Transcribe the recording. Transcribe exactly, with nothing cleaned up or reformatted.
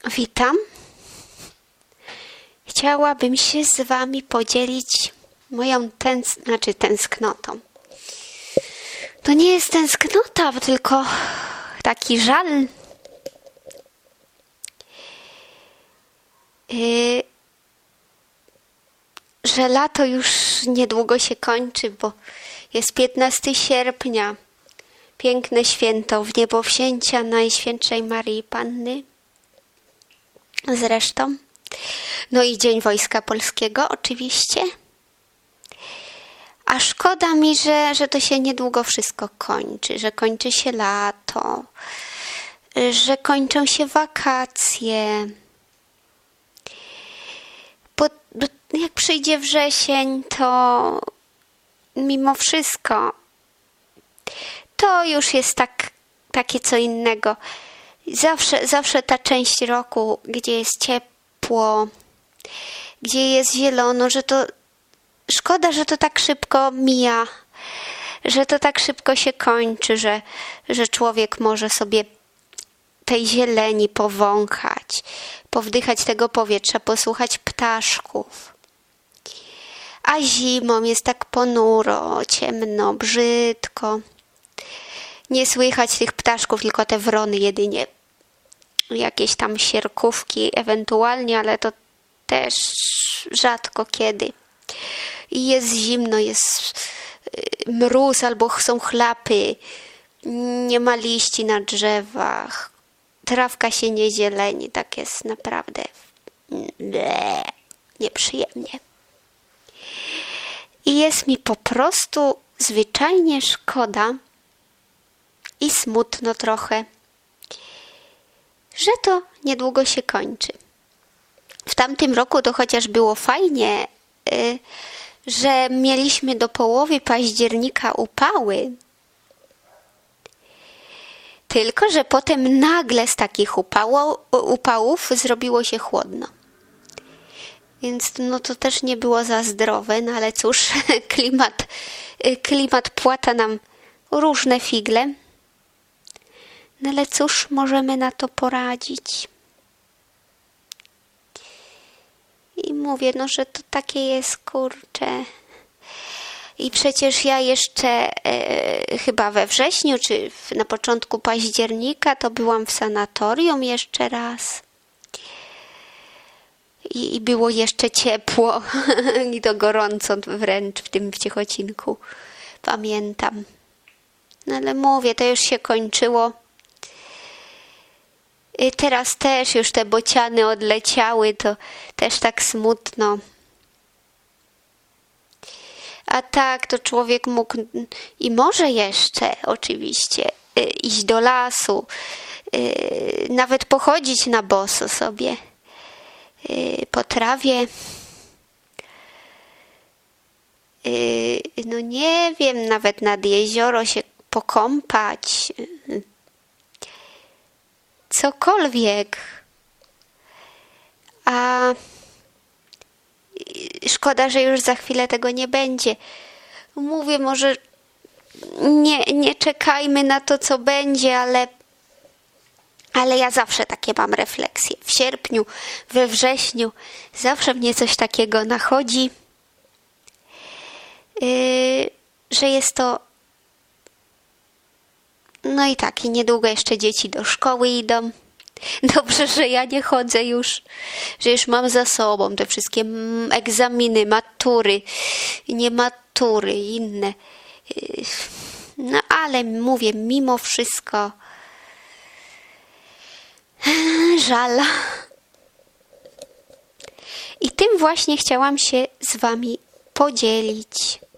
Witam. Chciałabym się z wami podzielić moją tęs- znaczy tęsknotą. To nie jest tęsknota, tylko taki żal. Yy, że lato już niedługo się kończy, bo jest piętnastego sierpnia. Piękne święto Wniebowzięcia Najświętszej Maryi Panny. Zresztą. No i Dzień Wojska Polskiego oczywiście. A szkoda mi, że, że to się niedługo wszystko kończy, że kończy się lato, że kończą się wakacje. Bo jak przyjdzie wrzesień, to mimo wszystko to już jest tak, takie co innego. Zawsze, zawsze ta część roku, gdzie jest ciepło, gdzie jest zielono, że to szkoda, że to tak szybko mija, że to tak szybko się kończy, że, że człowiek może sobie tej zieleni powąchać, powdychać tego powietrza, posłuchać ptaszków. A zimą jest tak ponuro, ciemno, brzydko. Nie słychać tych ptaszków, tylko te wrony jedynie. Jakieś tam sierkówki ewentualnie, ale to też rzadko kiedy. I jest zimno, jest mróz albo są chlapy. Nie ma liści na drzewach. Trawka się nie zieleni. Tak jest naprawdę nieprzyjemnie. I jest mi po prostu zwyczajnie szkoda i smutno trochę, że to niedługo się kończy. W tamtym roku to chociaż było fajnie, yy, że mieliśmy do połowy października upały. Tylko że potem nagle z takich upało, upałów zrobiło się chłodno. Więc no to też nie było za zdrowe, no ale cóż, klimat, klimat płata nam różne figle. No ale cóż możemy na to poradzić? I mówię, no że to takie jest, kurczę. I przecież ja jeszcze e, chyba we wrześniu, czy w, na początku października to byłam w sanatorium jeszcze raz. I, i było jeszcze ciepło i to gorąco wręcz w tym w Ciechocinku. Pamiętam. No ale mówię, to już się kończyło. I teraz też już te bociany odleciały, to też tak smutno. A tak, to człowiek mógł i może jeszcze oczywiście iść do lasu, nawet pochodzić na boso sobie po trawie. No nie wiem, nawet nad jezioro się pokąpać. Cokolwiek. A szkoda, że już za chwilę tego nie będzie. Mówię, może nie, nie czekajmy na to, co będzie, ale, ale ja zawsze takie mam refleksje. W sierpniu, we wrześniu zawsze mnie coś takiego nachodzi, yy, że jest to no i tak, i niedługo jeszcze dzieci do szkoły idą. Dobrze, że ja nie chodzę już, że już mam za sobą te wszystkie egzaminy, matury, nie matury, inne. No ale mówię, mimo wszystko żal. I tym właśnie chciałam się z wami podzielić.